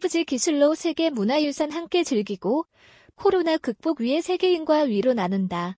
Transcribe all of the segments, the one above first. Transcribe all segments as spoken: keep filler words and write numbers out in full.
파이브지 기술로 세계 문화유산 함께 즐기고 코로나 극복 위해 세계인과 위로 나눈다.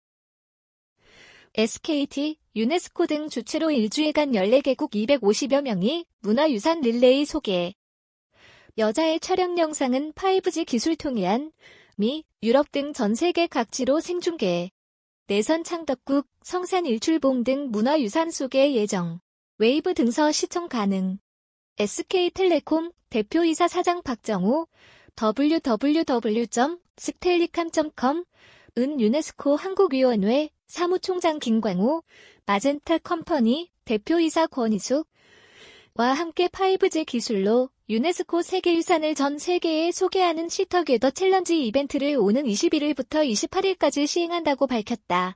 에스케이티, 유네스코 등 주최로 일주일간 열네 개국 이백오십여 명이 문화유산 릴레이 소개. 여자의 촬영 영상은 파이브지 기술 통해한 미, 유럽 등 전 세계 각지로 생중계. 내선 창덕국, 성산 일출봉 등 문화유산 소개 예정. 웨이브 등서 시청 가능. 에스케이텔레콤 대표이사 사장 박정호, 더블유 더블유 더블유 점 스텔리캄 점 컴, 은 유네스코 한국위원회 사무총장 김광호, 마젠타 컴퍼니 대표이사 권희숙, 와 함께 파이브지 기술로 유네스코 세계유산을 전 세계에 소개하는 시터게더 챌린지 이벤트를 오는 이십일일부터 이십팔일까지 시행한다고 밝혔다.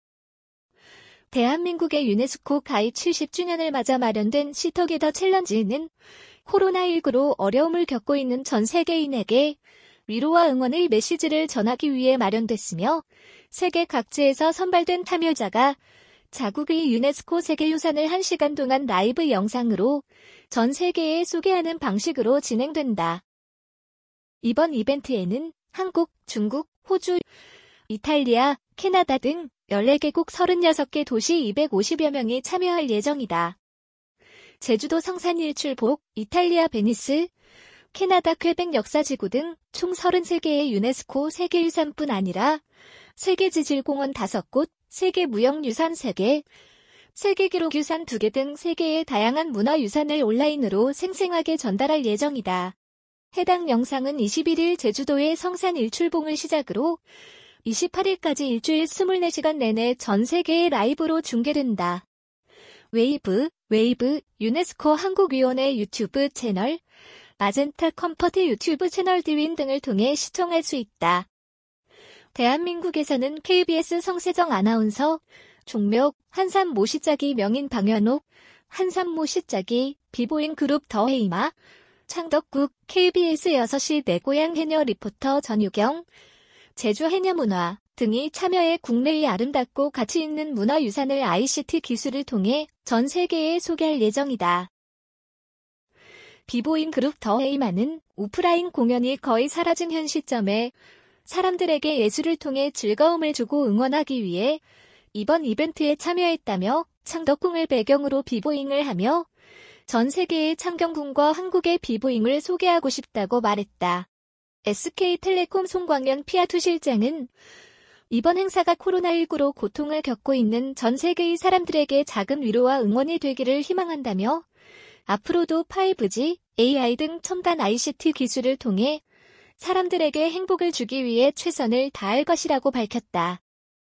대한민국의 유네스코 가입 칠십 주년을 맞아 마련된 시터게더 챌린지는 코로나십구로 어려움을 겪고 있는 전 세계인에게 위로와 응원의 메시지를 전하기 위해 마련됐으며 세계 각지에서 선발된 참여자가 자국의 유네스코 세계유산을 한 시간 동안 라이브 영상으로 전 세계에 소개하는 방식으로 진행된다. 이번 이벤트에는 한국, 중국, 호주, 이탈리아, 캐나다 등 열네 개국 서른여섯 개 도시 이백오십여 명이 참여할 예정이다. 제주도 성산 일출복, 이탈리아 베니스, 캐나다 퀘벡 역사지구 등 총 서른세 개의 유네스코 세계유산뿐 아니라 세계지질공원 다섯 곳, 세계무형유산 세 개, 세계기록유산 두 개 등 세계의 다양한 문화유산을 온라인으로 생생하게 전달할 예정이다. 해당 영상은 이십일일 제주도의 성산 일출봉을 시작으로 이십팔일까지 일주일 이십사 시간 내내 전 세계에 라이브로 중계된다. 웨이브, 웨이브, 유네스코 한국위원회 유튜브 채널, 마젠타 컴퍼트 유튜브 채널 디윈 등을 통해 시청할 수 있다. 대한민국에서는 케이비에스 성세정 아나운서, 종묘, 한산모 시짝이 명인 방현옥, 한산모 시짝이 비보잉 그룹 더헤이마, 창덕국, 케이비에스 여섯 시 내 고향 해녀 리포터 전유경, 제주 해녀문화 등이 참여해 국내의 아름답고 가치 있는 문화유산을 아이씨티 기술을 통해 전 세계에 소개할 예정이다. 비보잉 그룹 더헤이마는 오프라인 공연이 거의 사라진 현 시점에 사람들에게 예술을 통해 즐거움을 주고 응원하기 위해 이번 이벤트에 참여했다며 창덕궁을 배경으로 비보잉을 하며 전 세계의 창경궁과 한국의 비보잉을 소개하고 싶다고 말했다. 에스케이텔레콤 송광현 피아투 실장은 이번 행사가 코로나십구로 고통을 겪고 있는 전 세계의 사람들에게 작은 위로와 응원이 되기를 희망한다며 앞으로도 파이브지, 에이아이 등 첨단 아이씨티 기술을 통해 사람들에게 행복을 주기 위해 최선을 다할 것이라고 밝혔다.